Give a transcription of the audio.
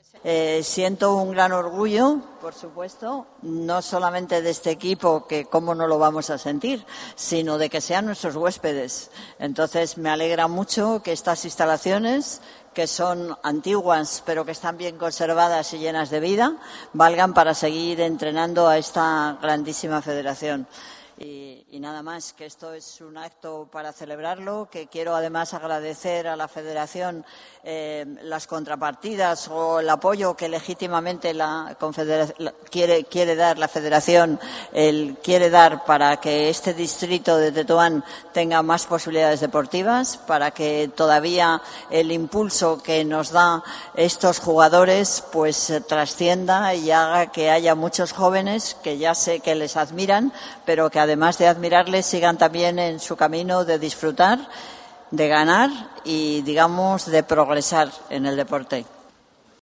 Siento un gran orgullo, por supuesto, no solamente de este equipo, que cómo no lo vamos a sentir, sino de que sean nuestros huéspedes. Entonces, me alegra mucho que estas instalaciones, que son antiguas pero que están bien conservadas y llenas de vida, valgan para seguir entrenando a esta grandísima federación. Y nada más, que esto es un acto para celebrarlo, que quiero además agradecer a la Federación las contrapartidas o el apoyo que legítimamente la quiere dar la Federación, quiere dar para que este distrito de Tetuán tenga más posibilidades deportivas, para que todavía el impulso que nos da estos jugadores pues trascienda y haga que haya muchos jóvenes que ya sé que les admiran, pero que además de admirarles sigan también en su camino de disfrutar, de ganar y, digamos, de progresar en el deporte.